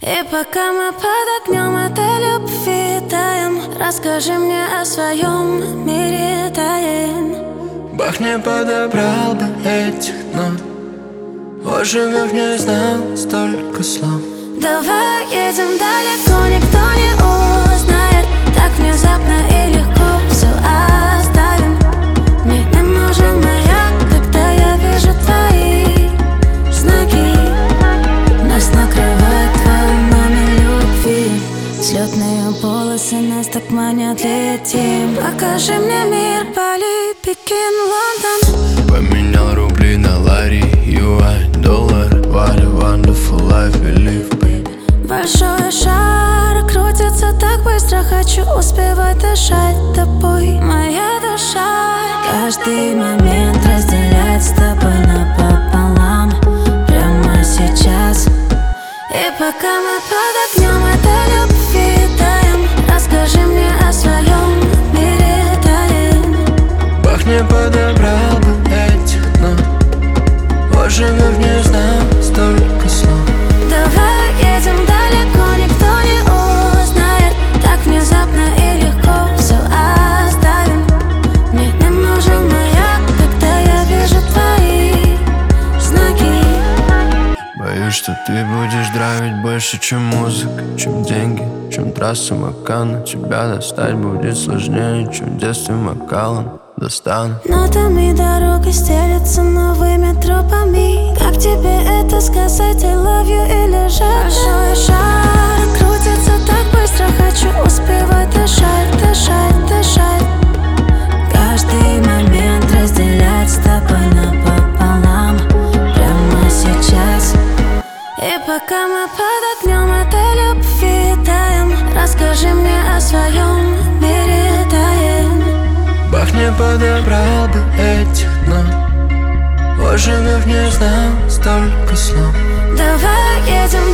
И пока мы под огнем этой любви таем, расскажи мне о своем мире тайн. Бах не подобрал бы этих нот, оживев не знал столько слов. Давай едем далеко, никто не узнает. Так внезапно и легко все оставим. Мне не нужен маяк, когда я вижу твои знаки. Нас накрывает волнами любви. Взлетные полосы нас так манят, летим. Покажи мне мир, Бали, Пекин, Лондон. Поменял рубли на лари, юань, доллар. What a wonderful life we live, baby. Большой шар крутится так быстро, хочу успевать дышать тобой, моя душа. Каждый момент разделять с тобой напополам, прямо сейчас. И пока мы под огнем этой любви таем, расскажи мне о своем мире тайн. Бах не подобрал бы этих нот, оживев не знал столько слов. Давай едем далеко, никто не узнает. Так внезапно и легко все оставим. Мне не нужен маяк, когда я вижу твои знаки. Боюсь, что ты будешь драйвить больше, чем музыка, чем деньги, чем трасса Макана. Тебя достать будет сложнее, чем в детстве Макалом достану. Нотами дорога стелется новыми тропами. Как тебе это сказать, I love you или же большой шар крутится так быстро, хочу успевать дышать, дышать, дышать. Каждый момент разделять с тобой напополам, прямо сейчас. И пока мы под огнем этой любви таем, расскажи мне о своем мире тайн. Бах не подобрал бы этих нот, оживев не знал столько слов. Давай едем